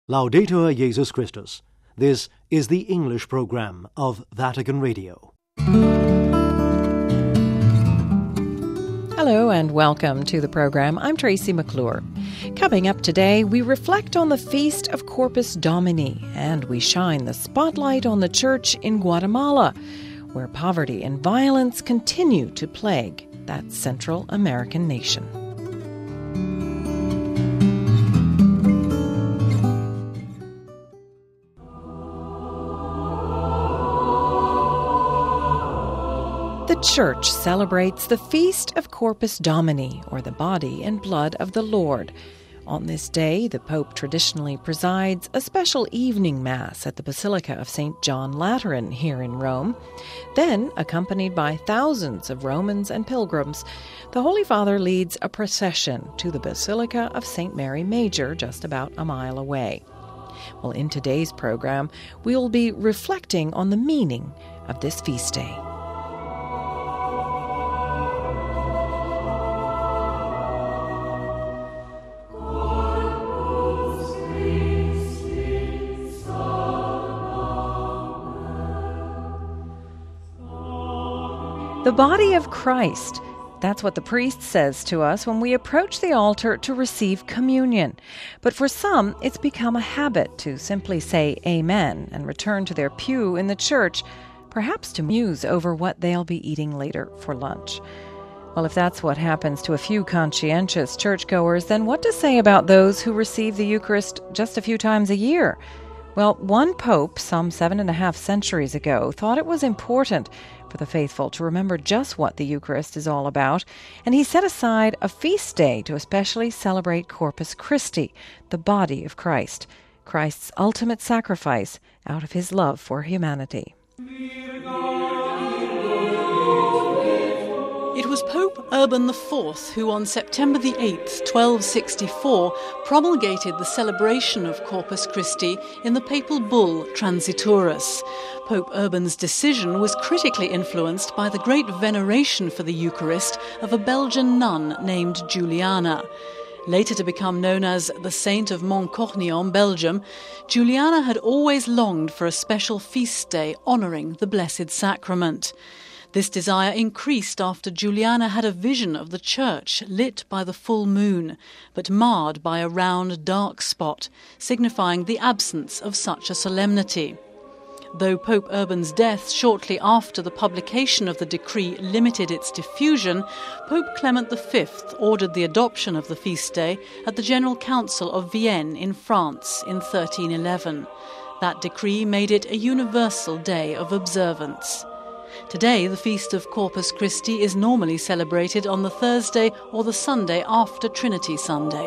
Laudetur Jesus Christus. This is the English program of Vatican Radio. Hello and welcome to the program. I'm Tracy McClure. Coming up today, we reflect on the Feast of Corpus Domini and we shine the spotlight on the church in Guatemala, where poverty and violence continue to plague that Central American nation. The Church celebrates the Feast of Corpus Domini, or the body and blood of the Lord. On this day, the Pope traditionally presides a special evening Mass at the Basilica of St. John Lateran here in Rome. Then, accompanied by thousands of Romans and pilgrims, the Holy Father leads a procession to the Basilica of St. Mary Major, just about a mile away. Well, in today's program, we'll be reflecting on the meaning of this feast day. The body of Christ. That's what the priest says to us when we approach the altar to receive communion. But for some, it's become a habit to simply say amen and return to their pew in the church, perhaps to muse over what they'll be eating later for lunch. Well, if that's what happens to a few conscientious churchgoers, then what to say about those who receive the Eucharist just a few times a year? Well, one pope, some 7.5 centuries ago, thought it was important for the faithful to remember just what the Eucharist is all about, and he set aside a feast day to especially celebrate Corpus Christi, the body of Christ, Christ's ultimate sacrifice out of his love for humanity. It was Pope Urban IV who on September the 8th, 1264, promulgated the celebration of Corpus Christi in the papal bull Transiturus. Pope Urban's decision was critically influenced by the great veneration for the Eucharist of a Belgian nun named Juliana. Later to become known as the Saint of Montcornion, Belgium, Juliana had always longed for a special feast day honouring the Blessed Sacrament. This desire increased after Juliana had a vision of the church lit by the full moon, but marred by a round dark spot, signifying the absence of such a solemnity. Though Pope Urban's death shortly after the publication of the decree limited its diffusion, Pope Clement V ordered the adoption of the feast day at the General Council of Vienne in France in 1311. That decree made it a universal day of observance. Today, the Feast of Corpus Christi is normally celebrated on the Thursday or the Sunday after Trinity Sunday.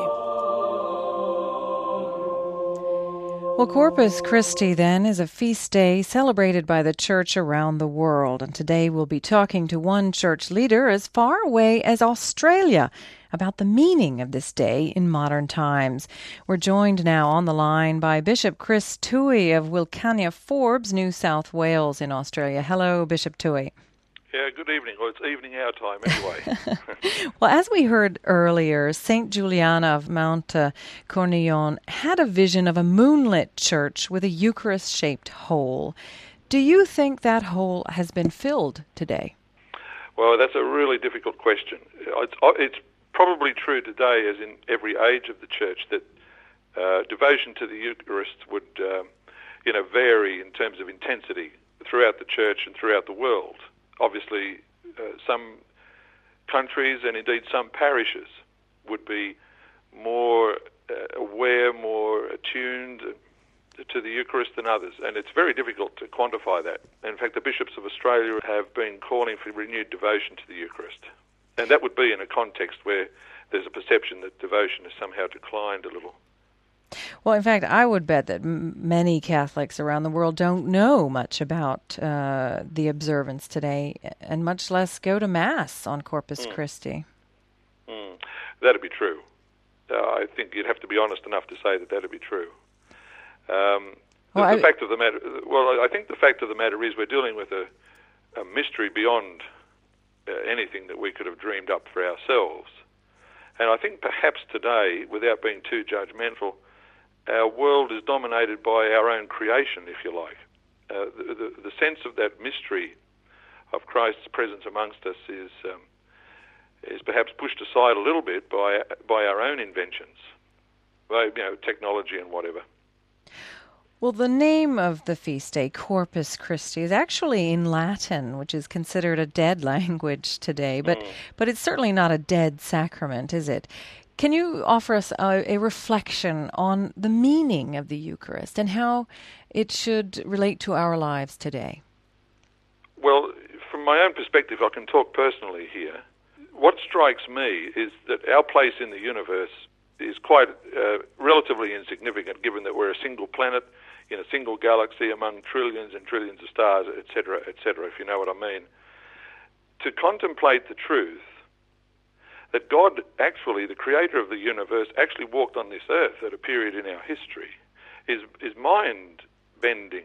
Well, Corpus Christi, then, is a feast day celebrated by the Church around the world. And today we'll be talking to one church leader as far away as Australia about the meaning of this day in modern times. We're joined now on the line by Bishop Chris Toohey of Wilcannia Forbes, New South Wales in Australia. Hello, Bishop Toohey. Yeah, good evening. Well, it's evening our time anyway. Well, as we heard earlier, St. Juliana of Mount Cornillon had a vision of a moonlit church with a Eucharist-shaped hole. Do you think that hole has been filled today? Well, that's a really difficult question. It's probably true today, as in every age of the church, that devotion to the Eucharist would vary in terms of intensity throughout the church and throughout the world. Obviously, some countries and indeed some parishes would be more aware, more attuned to the Eucharist than others, and it's very difficult to quantify that. In fact, the bishops of Australia have been calling for renewed devotion to the Eucharist, and that would be in a context where there's a perception that devotion has somehow declined a little. Well, in fact, I would bet that many Catholics around the world don't know much about the observance today, and much less go to Mass on Corpus Christi. That'd be true. I think you'd have to be honest enough to say that that'd be true. I think the fact of the matter is we're dealing with a mystery beyond anything that we could have dreamed up for ourselves. And I think perhaps today, without being too judgmental, our world is dominated by our own creation, if you like. The sense of that mystery of Christ's presence amongst us is perhaps pushed aside a little bit by our own inventions, by technology and whatever. Well, the name of the feast day, Corpus Christi, is actually in Latin, which is considered a dead language today, but it's certainly not a dead sacrament, is it? Can you offer us a reflection on the meaning of the Eucharist and how it should relate to our lives today? Well, from my own perspective, I can talk personally here. What strikes me is that our place in the universe is quite relatively insignificant, given that we're a single planet in a single galaxy among trillions and trillions of stars, etc., if you know what I mean. To contemplate the truth that God, actually, the creator of the universe, actually walked on this earth at a period in our history is mind-bending.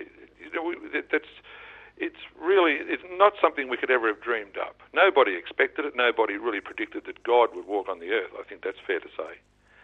It's not something we could ever have dreamed up. Nobody expected it. Nobody really predicted that God would walk on the earth. I think that's fair to say.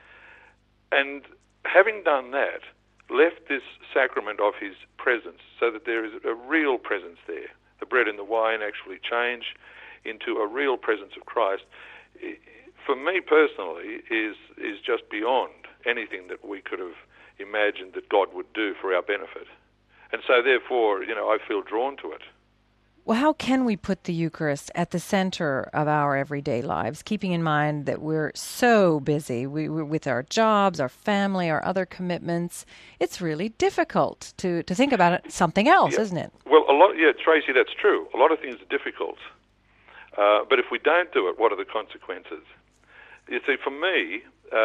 And having done that, left this sacrament of his presence so that there is a real presence there. The bread and the wine actually change into a real presence of Christ. For me personally, is just beyond anything that we could have imagined that God would do for our benefit. And so therefore, I feel drawn to it. Well, how can we put the Eucharist at the center of our everyday lives, keeping in mind that we're so busy with our jobs, our family, our other commitments? It's really difficult to think about it something else, isn't it? Well, Tracy, that's true. A lot of things are difficult. But if we don't do it, what are the consequences? You see, for me,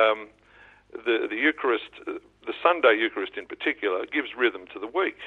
the Eucharist, the Sunday Eucharist in particular, gives rhythm to the week.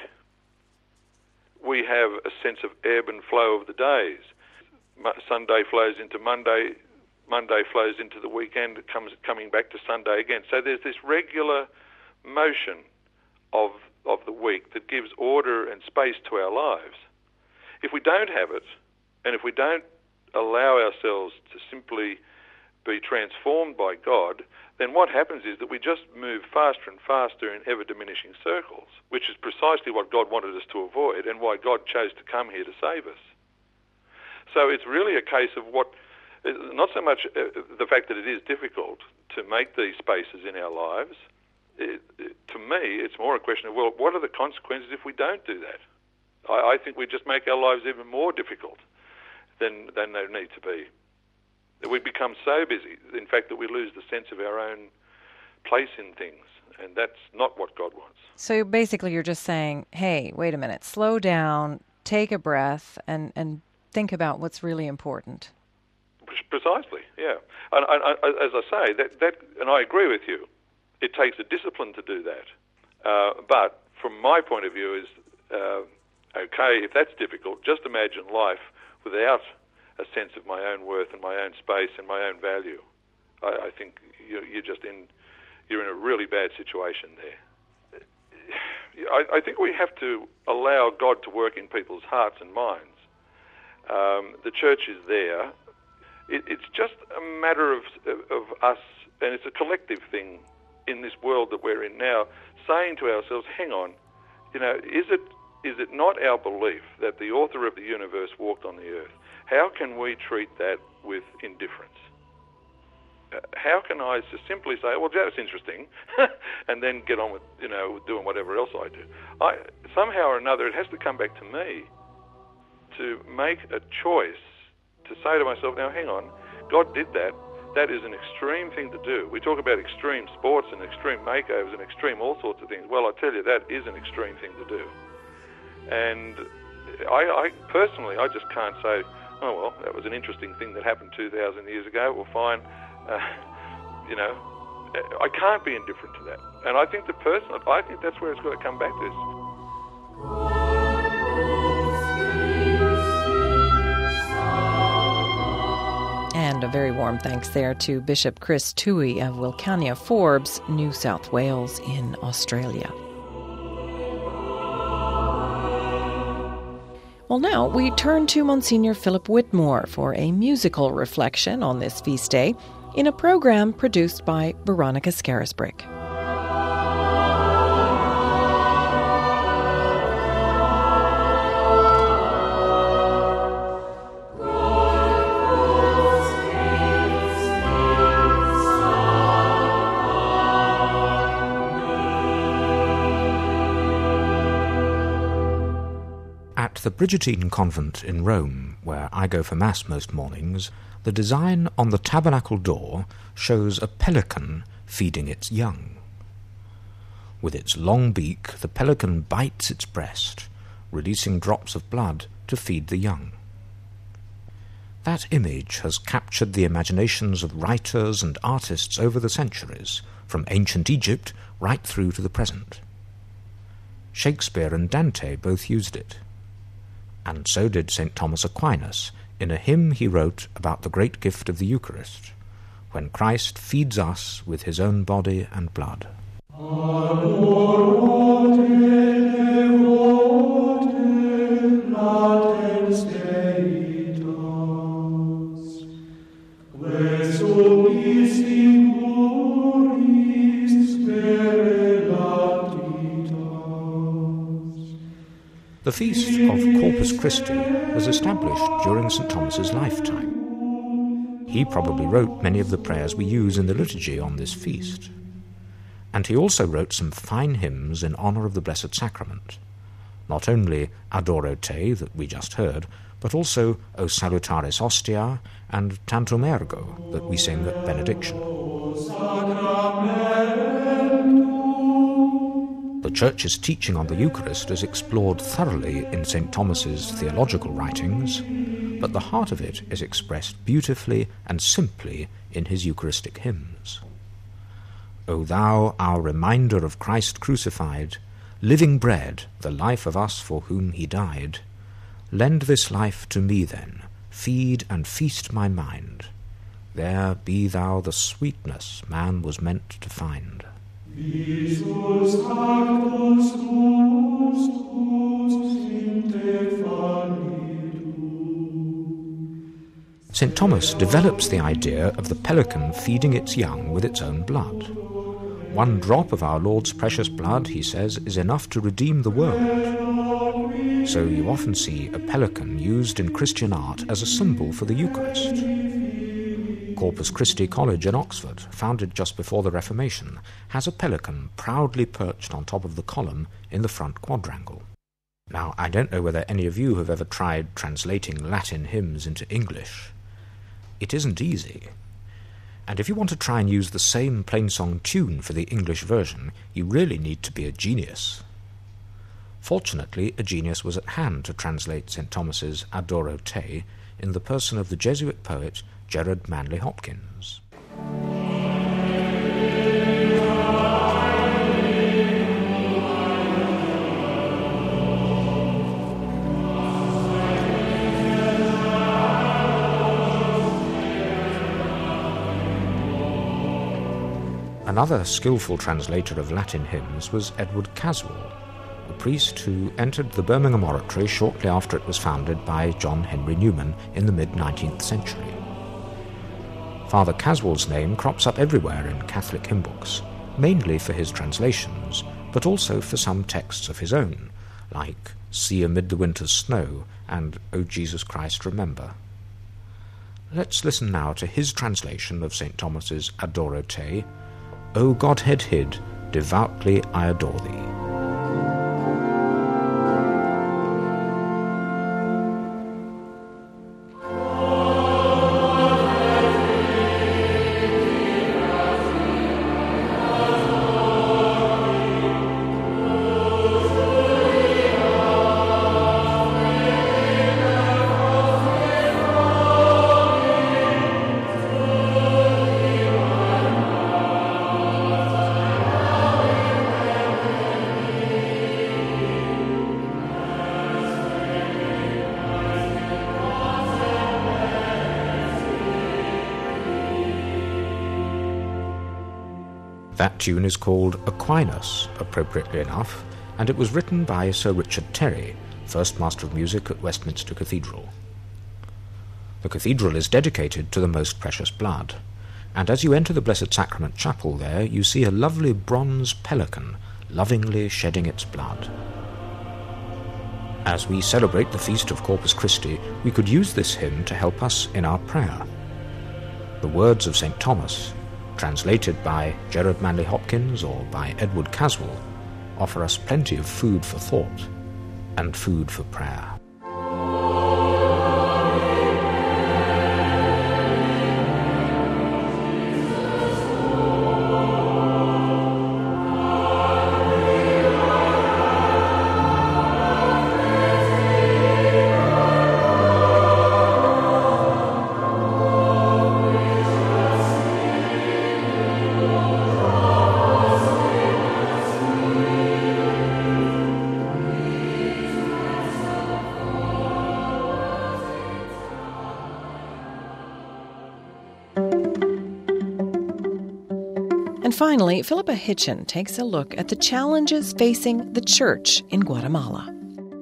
We have a sense of ebb and flow of the days. Sunday flows into Monday, Monday flows into the weekend, coming back to Sunday again. So there's this regular motion of the week that gives order and space to our lives. If we don't have it, and if we don't allow ourselves to simply be transformed by God, then what happens is that we just move faster and faster in ever-diminishing circles, which is precisely what God wanted us to avoid and why God chose to come here to save us. So it's really a case of not so much the fact that it is difficult to make these spaces in our lives. To me, it's more a question of, well, what are the consequences if we don't do that? I think we just make our lives even more difficult than they need to be. We become so busy, in fact, that we lose the sense of our own place in things, and that's not what God wants. So basically you're just saying, hey, wait a minute, slow down, take a breath, and think about what's really important. Precisely, yeah. And as I say, that, and I agree with you, it takes a discipline to do that. But from my point of view is, okay, if that's difficult, just imagine life without a sense of my own worth and my own space and my own value. I think you're in a really bad situation there. I think we have to allow God to work in people's hearts and minds. The church is there. It's just a matter of us, and it's a collective thing in this world that we're in now, saying to ourselves, hang on, is it not our belief that the author of the universe walked on the earth? How can we treat that with indifference? How can I just simply say, well, that's interesting, and then get on with, doing whatever else I do? Somehow or another, it has to come back to me to make a choice to say to myself, now, hang on, God did that. That is an extreme thing to do. We talk about extreme sports and extreme makeovers and extreme all sorts of things. Well, I tell you, that is an extreme thing to do. And I personally, I just can't say, oh, well, that was an interesting thing that happened 2,000 years ago. Well, fine. I can't be indifferent to that. And I think I think that's where it's got to come back to. And a very warm thanks there to Bishop Chris Toohey of Wilcannia Forbes, New South Wales in Australia. Well, now we turn to Monsignor Philip Whitmore for a musical reflection on this feast day in a program produced by Veronica Scarisbrick. the Brigittine convent in Rome, where I go for Mass most mornings, the design on the tabernacle door shows a pelican feeding its young. With its long beak, the pelican bites its breast, releasing drops of blood to feed the young. That image has captured the imaginations of writers and artists over the centuries, from ancient Egypt right through to the present. Shakespeare and Dante both used it, and so did St. Thomas Aquinas in a hymn he wrote about the great gift of the Eucharist, when Christ feeds us with his own body and blood. The feast of Corpus Christi was established during St. Thomas's lifetime. He probably wrote many of the prayers we use in the liturgy on this feast. And he also wrote some fine hymns in honour of the Blessed Sacrament, not only Adoro Te, that we just heard, but also O Salutaris Ostia and Tantum Ergo, that we sing at benediction. The Church's teaching on the Eucharist is explored thoroughly in St. Thomas's theological writings, but the heart of it is expressed beautifully and simply in his Eucharistic hymns. O thou, our reminder of Christ crucified, living bread, the life of us for whom he died, lend this life to me then, feed and feast my mind. There be thou the sweetness man was meant to find. St. Thomas develops the idea of the pelican feeding its young with its own blood. One drop of our Lord's precious blood, he says, is enough to redeem the world. So you often see a pelican used in Christian art as a symbol for the Eucharist. Corpus Christi College in Oxford, founded just before the Reformation, has a pelican proudly perched on top of the column in the front quadrangle. Now, I don't know whether any of you have ever tried translating Latin hymns into English. It isn't easy. And if you want to try and use the same plain-song tune for the English version, you really need to be a genius. Fortunately, a genius was at hand to translate St. Thomas's Adoro Te in the person of the Jesuit poet Gerard Manley Hopkins. Another skillful translator of Latin hymns was Edward Caswall, a priest who entered the Birmingham Oratory shortly after it was founded by John Henry Newman in the mid-19th century. Father Caswall's name crops up everywhere in Catholic hymn books, mainly for his translations, but also for some texts of his own, like See Amid the Winter's Snow and O Jesus Christ Remember. Let's listen now to his translation of St. Thomas's Adoro Te, O Godhead hid, devoutly I adore thee. That tune is called Aquinas, appropriately enough, and it was written by Sir Richard Terry, first Master of Music at Westminster Cathedral. The cathedral is dedicated to the Most Precious Blood, and as you enter the Blessed Sacrament Chapel there, you see a lovely bronze pelican lovingly shedding its blood. As we celebrate the feast of Corpus Christi, we could use this hymn to help us in our prayer. The words of St. Thomas, translated by Gerard Manley Hopkins or by Edward Caswall, offer us plenty of food for thought and food for prayer. finally, Philippa Hitchen takes a look at the challenges facing the church in Guatemala.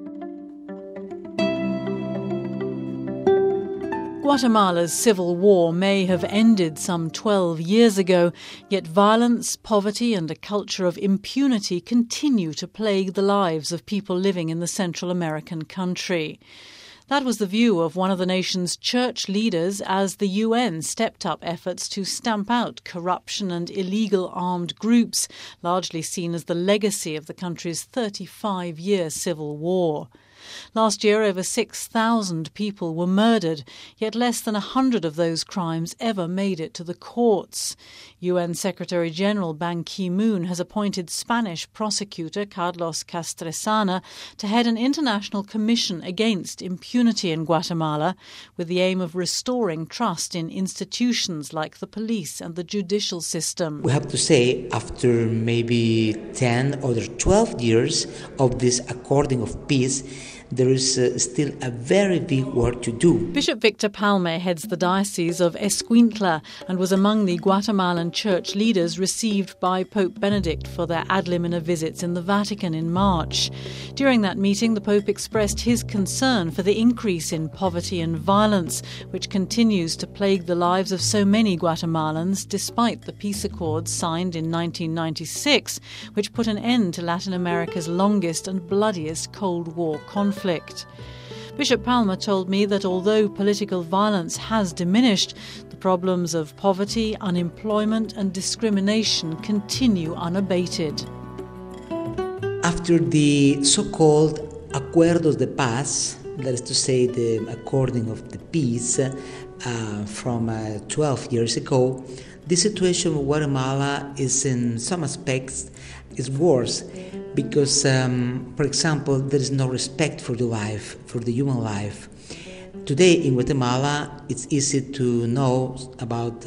Guatemala's civil war may have ended some 12 years ago, yet violence, poverty and a culture of impunity continue to plague the lives of people living in the Central American country. That was the view of one of the nation's church leaders as the UN stepped up efforts to stamp out corruption and illegal armed groups, largely seen as the legacy of the country's 35-year civil war. Last year, over 6,000 people were murdered, yet less than 100 of those crimes ever made it to the courts. UN Secretary-General Ban Ki-moon has appointed Spanish prosecutor Carlos Castresana to head an international commission against impunity in Guatemala, with the aim of restoring trust in institutions like the police and the judicial system. We have to say, after maybe 10 or 12 years of this according of peace, there is still a very big work to do. Bishop Victor Palme heads the Diocese of Escuintla and was among the Guatemalan church leaders received by Pope Benedict for their ad limina visits in the Vatican in March. During that meeting, the Pope expressed his concern for the increase in poverty and violence, which continues to plague the lives of so many Guatemalans, despite the peace accords signed in 1996, which put an end to Latin America's longest and bloodiest Cold War conflict. Bishop Palmer told me that although political violence has diminished, the problems of poverty, unemployment and discrimination continue unabated. After the so-called Acuerdos de Paz, that is to say the according of the peace from 12 years ago, the situation of Guatemala is in some aspects is worse because, for example, there is no respect for the life, for the human life. Today in Guatemala, it's easy to know about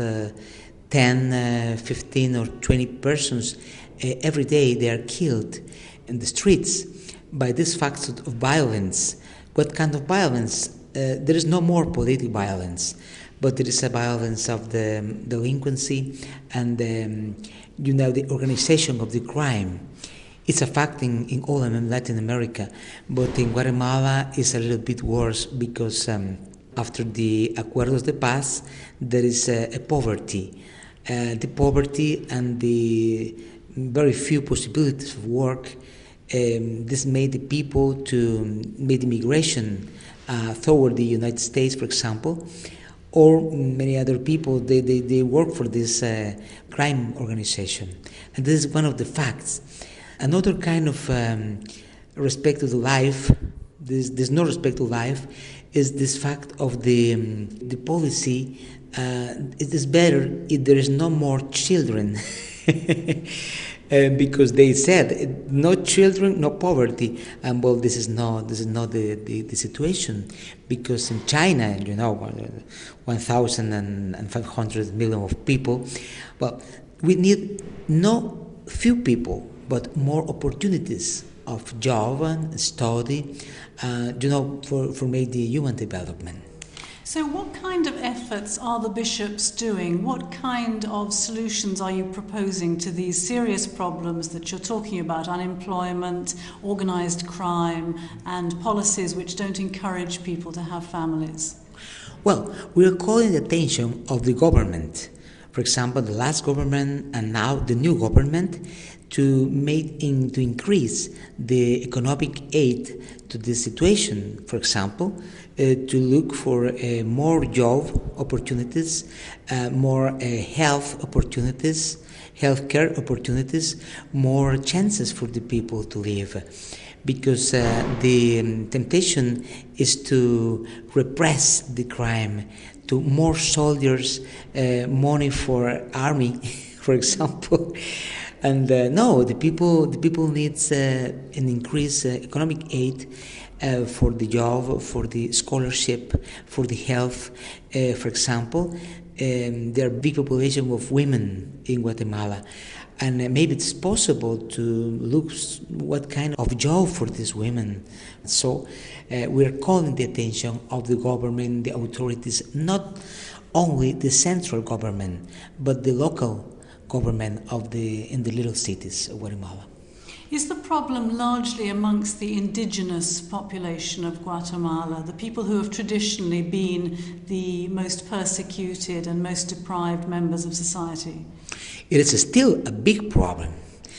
10, 15 or 20 persons every day they are killed in the streets by this fact of violence. What kind of violence? There is no more political violence, but there is a violence of the delinquency and the organization of the crime. It's a fact in all Latin America, but in Guatemala it's a little bit worse because after the Acuerdos de Paz there is a poverty. The poverty and the very few possibilities of work, this made the people to make immigration toward the United States, for example, or many other people, they work for this crime organization. And this is one of the facts. Another kind of respect to the life, there's no respect to life, is this fact of the policy. It is better if there is no more children. Because they said no children, no poverty, and well, this is not the situation, because in China, 1,500 million of people, well, we need no few people, but more opportunities of job and study, for make the human development. So what kind of efforts are the bishops doing? What kind of solutions are you proposing to these serious problems that you're talking about, unemployment, organised crime, and policies which don't encourage people to have families? Well, we are calling the attention of the government, for example, the last government and now the new government, to increase the economic aid to this situation. For example, to look for more job opportunities, more health opportunities, healthcare opportunities, more chances for the people to live. Because the temptation is to repress the crime, to more soldiers, money for army, for example. And no, the people needs an increased economic aid for the job, for the scholarship, for the health. For example, there are big population of women in Guatemala, and maybe it's possible to look what kind of job for these women. So we're calling the attention of the government, the authorities, not only the central government, but the local government in the little cities of Guatemala. Is the problem largely amongst the indigenous population of Guatemala, the people who have traditionally been the most persecuted and most deprived members of society? It is still a big problem.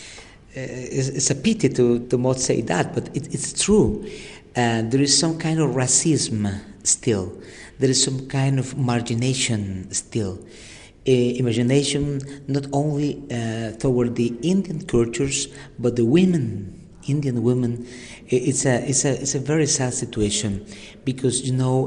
It's a pity to not say that, but it's true. There is some kind of racism still. There is some kind of margination still. Imagination not only toward the Indian cultures, but the women, Indian women. It's a very sad situation because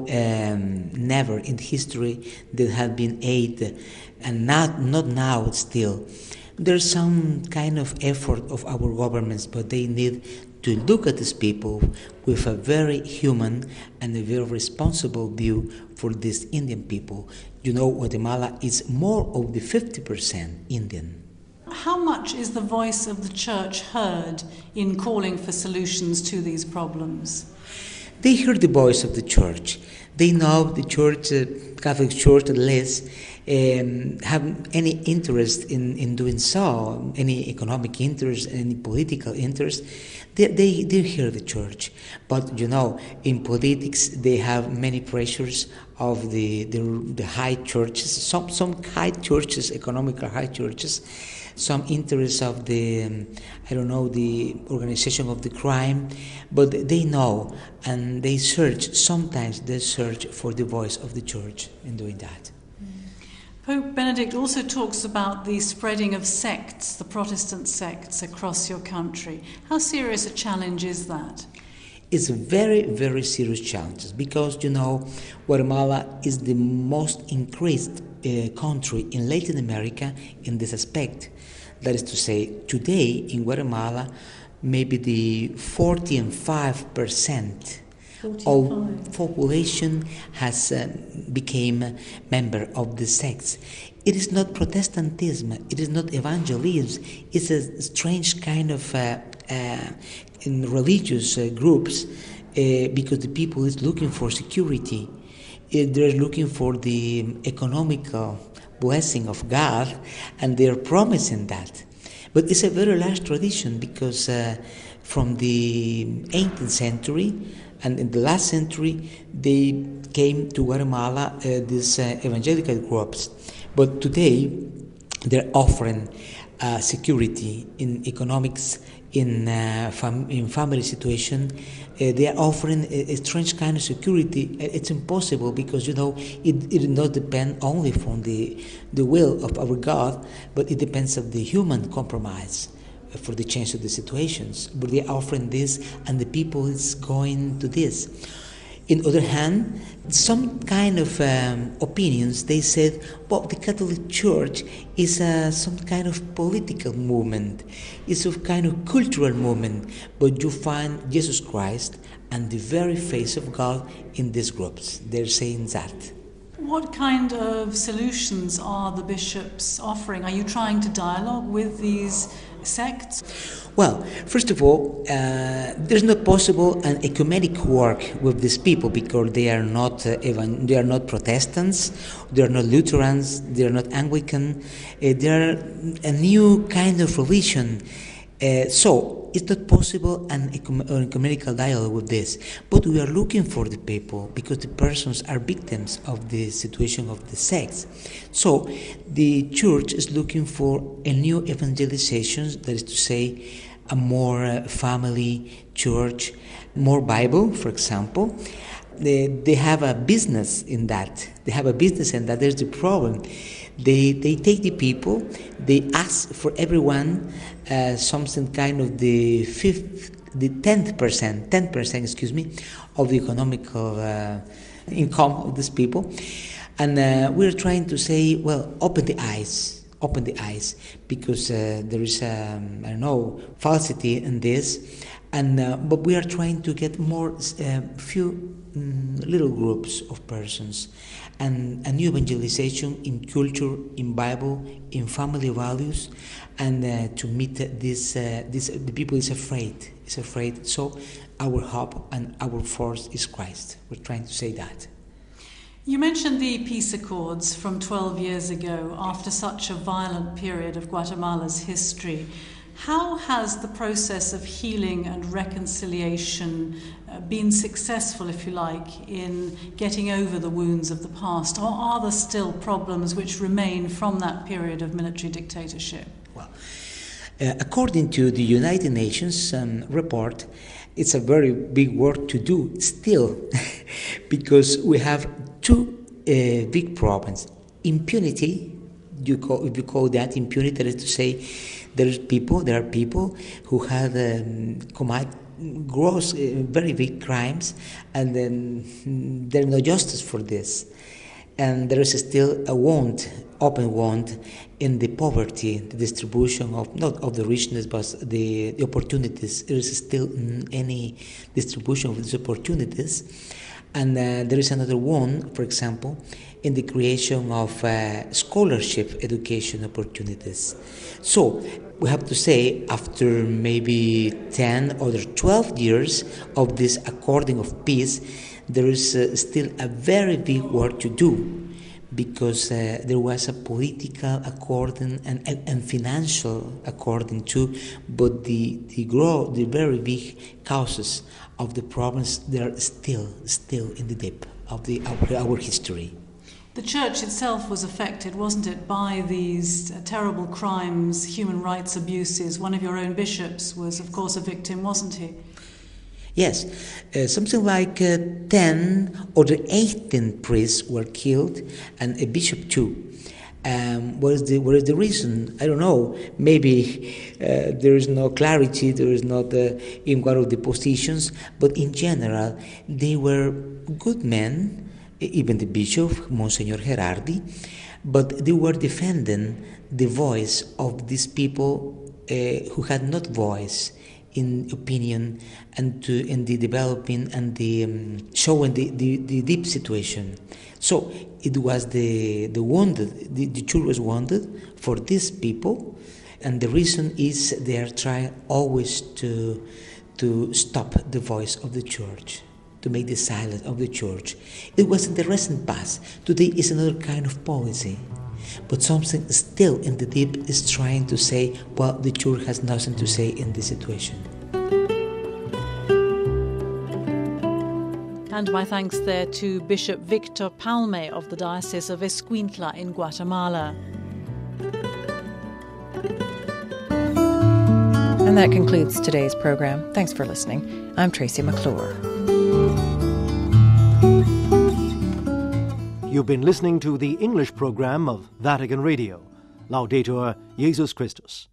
never in history there have been aid, and not now still. There's some kind of effort of our governments, but they need to look at these people with a very human and a very responsible view for these Indian people. Guatemala is more of the 50% Indian. How much is the voice of the church heard in calling for solutions to these problems? They hear the voice of the church. They know the church, Catholic Church at least, have any interest in doing so, any economic interest, any political interest. They hear the church. But in politics they have many pressures of the high churches, some high churches, economical high churches, some interest of the organization of the crime, but they know and they search for the voice of the church in doing that. Pope Benedict also talks about the spreading of sects, the Protestant sects across your country. How serious a challenge is that? It's a very, very serious challenge because, Guatemala is the most increased country in Latin America in this aspect. That is to say, today in Guatemala, maybe the 45% of population has became a member of the sects. It is not Protestantism, it is not evangelism, it's a strange kind of in religious groups because the people is looking for security. They're looking for the economical blessing of God, and they're promising that. But it's a very large tradition because from the 18th century and in the last century they came to Guatemala, these evangelical groups. But today they're offering security in economics, in family situation. They are offering a strange kind of security. It's impossible because it does not depend only from the will of our God, but it depends on the human compromise for the change of the situations. But they are offering this, and the people is going to this. On the other hand, some kind of opinions, they said, well, the Catholic Church is some kind of political movement, it's a kind of cultural movement, but you find Jesus Christ and the very face of God in these groups. They're saying that. What kind of solutions are the bishops offering? Are you trying to dialogue with these sects? Well, first of all, there's not possible an ecumenic work with these people because they are not Protestants, they are not Lutherans, they are not Anglican. They are a new kind of religion. So it's not possible an ecumenical dialogue with this. But we are looking for the people because the persons are victims of the situation of the sects. So the church is looking for a new evangelization, that is to say, a more family church, more Bible, for example. They have a business in that. There's the problem. They take the people, they ask for everyone something kind of the 10% of the economical income of these people. And we're trying to say, well, open the eyes, because there is, falsity in this. And but we are trying to get more, few little groups of persons, and a new evangelization in culture, in Bible, in family values, and to meet the people is afraid. So our hope and our force is Christ. We're trying to say that. You mentioned the peace accords from 12 years ago after such a violent period of Guatemala's history. How has the process of healing and reconciliation been successful, if you like, in getting over the wounds of the past? Or are there still problems which remain from that period of military dictatorship? Well, according to the United Nations report, it's a very big work to do still, because we have two big problems. Impunity, if you call that impunity, that is to say, there are people who have commit gross, very big crimes, and then there's no justice for this. And there is still a wound, open wound, in the poverty, the distribution of, not of the richness, but the opportunities. There is still any distribution of these opportunities. And there is another wound, for example, in the creation of scholarship education opportunities. So we have to say, after maybe 10 or 12 years of this according of peace, there is still a very big work to do, because there was a political according and financial according too, but the very big causes of the problems, they are still in the depth of our history. The church itself was affected, wasn't it, by these terrible crimes, human rights abuses. One of your own bishops was, of course, a victim, wasn't he? Yes, something like 10 or 18 priests were killed, and a bishop too. What is the reason? I don't know. Maybe there is no clarity, there is not in one of the positions, but in general, they were good men, even the bishop, Monsignor Gerardi, but they were defending the voice of these people who had not voice in opinion and in the developing and the showing the deep situation. So it was the wounded, the church was wounded for these people, and the reason is they are trying always to stop the voice of the church, to make the silence of the church. It was in the recent past. Today is another kind of policy. But something still in the deep is trying to say, well, the church has nothing to say in this situation. And my thanks there to Bishop Victor Palme of the Diocese of Escuintla in Guatemala. And that concludes today's program. Thanks for listening. I'm Tracy McClure. You've been listening to the English program of Vatican Radio. Laudetur Jesus Christus.